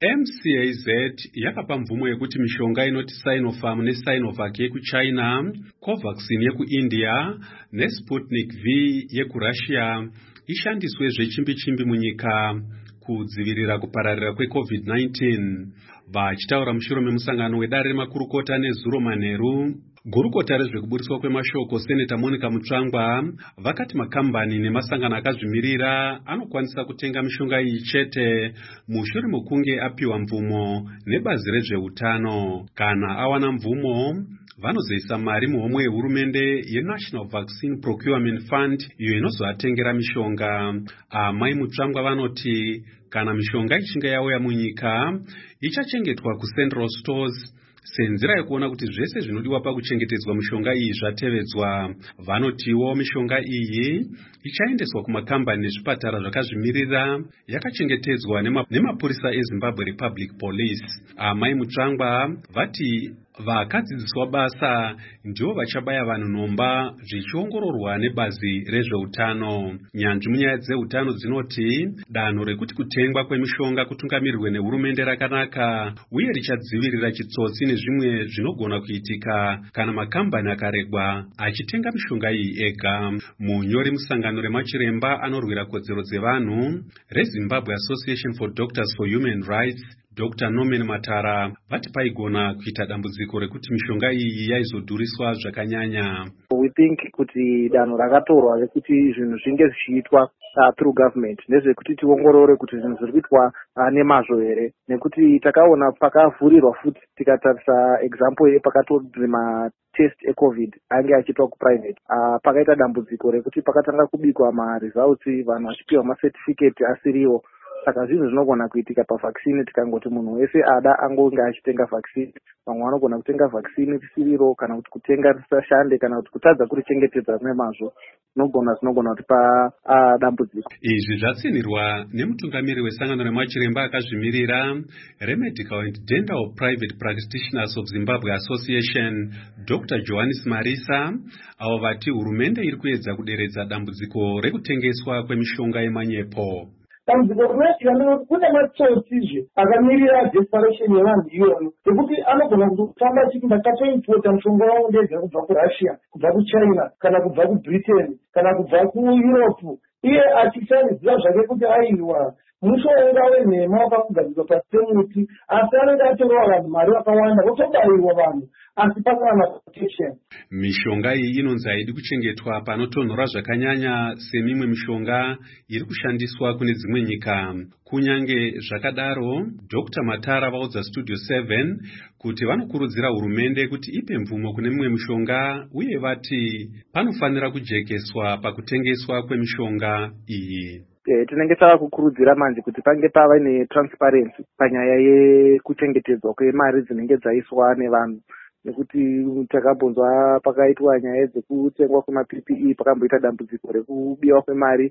MCAZ yakapa mvumo yekuti mishonga inoti Sinopharm neSinovac yekuChina, Covaxin yekuIndia neSputnik V yekuRussia ishandiswe zvechimbi-chimbi munyika kudzivirira kupararira kweCovid-19. Vachitaura mushure memusangano wedare remakurukota nezuro manheru, gurukota rezvekuburiswa kwemashoko Seneta Monica Mutsvangwa vakati makambani nemasangano akazvimirira anokwanisa kutenga mishonga iyi chete mushure mekunge apiwa mvumo nebazi rezveutano. Kana awana mvumo, vanozoisa mari muhomwe yehurumende yeNational Vaccine Procurement Fund iyo inozoatengera mishonga. Amai Mutsvangwa vanoti kana mishonga ichinge yauya munyika ichachengetwa kuCentral Stores senzira yekuona kuti zvese zvinodiwa pakuchengetedzwa mishonga iyi zvatevedzwa. Vanotiwo mishonga iyi ichaendeswa kumakambani nezvipatara zvakazvimirira yakachengetedzwa nemapurisa eZimbabwe Republic Police. Amai Mutsvangwa vati vakadzidziswa basa ndivo vachabaya vanhu nomba zvichiongororwa nebazi rezveutano. Nyanzvi munyaya dzeutano dzinoti danho rekuti kutengwa kwemishonga kutungamirirwe nehurumende rakanaka uye richadzivirira chitsotsi nezvimwe zvinogona kuitika kana makambani akaregwa achitenga mishonga iyi ega. Munyori musangano remachiremba anorwira kodzero dzevanhu reZimbabwe Association for Doctors for Human Rights, Dr. Norman Matara vati paigona kuita dambudziko rekuti mishonga iyi yaizodhuriswa zvakanyanya. We think kuti danho rakatorwa rekuti zvinhu zvinge zvichiitwa through government ndezvekuti tiongorore kuti zvinhu zviri kuitwa nemazvo here, nekuti takaona pakavhurirwa futi tikatarisa example yepakatori matest eCovid ainge achiitwa kuprivate, pakaita dambudziko rekuti pakatanga kubikwa maresults vanhu vachipiwa macertificate asiriwo. Saka zvinhu zvinogona kuitika pavaccine tikangoti munhu wese ada angonge achitenga vaccine. Vamwe vanogona kutenga vaccine risiriro kana kuti kutenga risashande kana kuti kutadza kurichengetedza nemazvo zvinogona kutipa dambudziko. Izvi zvatsinirwa nemutungamiri wesangano remachiremba akazvimirira reMedical and Dental Private Practitioners of Zimbabwe Association, Dr. Johannes Marisa, avo vati hurumende iri kuedza kuderedza dambudziko rekutengeswa kwemishonga yemanyepo. Dambudziko rinoti kune matsotsizve akamirira desperation yevanhu iyona yekuti anogona kutofamba achiti ndakatoimpota mushonga wangu ndega kubva kuRussia, kubva kuChina kana kubva kuBritain kana kubva kuEurope, iye achitaridzira zvake kuti aiwa mushonga wenhema wakakugadzirwa pasi pemuti, asi anenge atorewa vanhu mari vakawanda votobayiwa vanhu asi pasina protection. Mishonga iyi inonzi haidi kuchengetwa panotonhora zvakanyanya semimwe mishonga iri kushandiswa kune dzimwe nyika. Kunyange zvakadaro, Dr. Matara vaudza Studio 7 kuti vanokurudzira hurumende kuti ipe mvumo kune mimwe mishonga uye vati panofanira kujekeswa pakutengeswa kwemishonga iyi. Tinenge tava kukurudzira manje kuti pange pava netransparency panyaya yekuchengetedzwa kwemari dzinenge dzaiswa nevanhu, nekuti takabonzwa pakaitwa nyaya dzekutengwa kwemaPPE pakamboita dambudziko rekubiwa kwemari.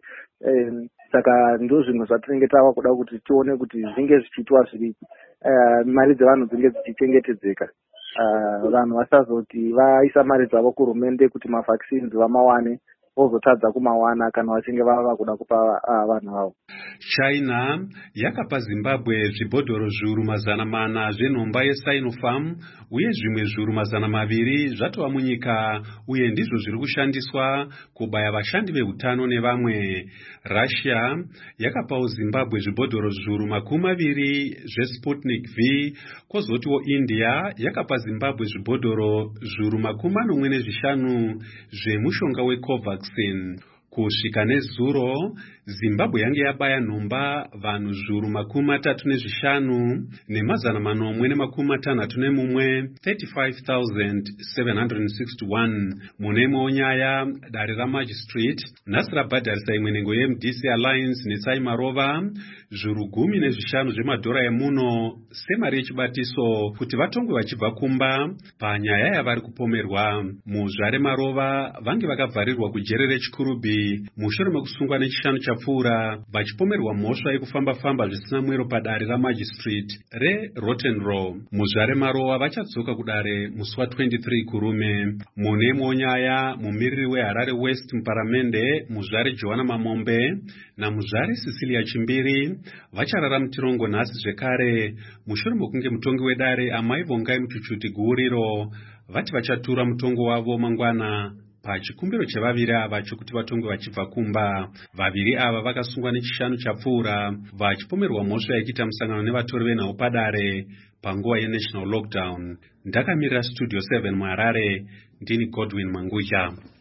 Saka ndo zvinhu zvatinenge tava kuda kuti tione kuti zvinge zvichiitwa zviri mari dzevanhu dzinge dzichichengetedzeka, vanhu vasazoti vaisa mari dzavo kuhurumende kuti mavaccines vamawane vozotadza kumawana kana vachinge vava kuda kupa vanhu vavo. China yakapa Zimbabwe zvibhodhoro zviuru 400 zvenhomba yeSinopharm uye zvimwe zviuru 200 zvatova munyika uye ndizvo zviri kushandiswa kubaya vashandi veutano nevamwe. Russia yakapawo Zimbabwe zvibhodhoro zviuru 20 zveSputnik V, kwozotiwo India yakapa Zimbabwe zvibhodhoro zviuru 45 zvemushonga weCovaxin. Kusvika nezuro, Zimbabwe yange yabaya nhomba vanhu zviuru 35 ne161 35,761. Mune imwewo nyaya, dare raMagistrate nhasi rabhadharisa imwe nhengo yeMDC Alliance neSaimarova zviuru 15 zvemadhora emuno semari yechibatiso kuti vatongwe vachibva kumba panyaya yavari kupomerwa. Muzvare Marova vange vakavharirwa kujere reChikurubi mushure mekusungwa nechishanu chapfuura vachipomerwa mhosva yekufamba-famba zvisina mwero padare ramajistrate reRotten Row. Muzvare Marowa vachadzoka kudare musi wa23 kurume. Mune imwewo nyaya, mumiriri weHarare West muparamende muzvare Johanna Mamombe namuzvare Cecilia Chimbiri vacharara mutirongo nhasi zvekare mushure mokunge mutongi wedare Amai Vongai Muchuchuti Guuriro vati vachatura mutongo wavo mangwana pachikumbiro chevaviri ava chokuti vatongwe vachibva kumba. Vaviri ava vakasungwa nechishanu chapfuura vachipomerwa mhosva yekuita musangano nevatori venhau padare panguva yenational lockdown. Ndakamirira Studio 7 muHarare, ndini Godwin Mangudya.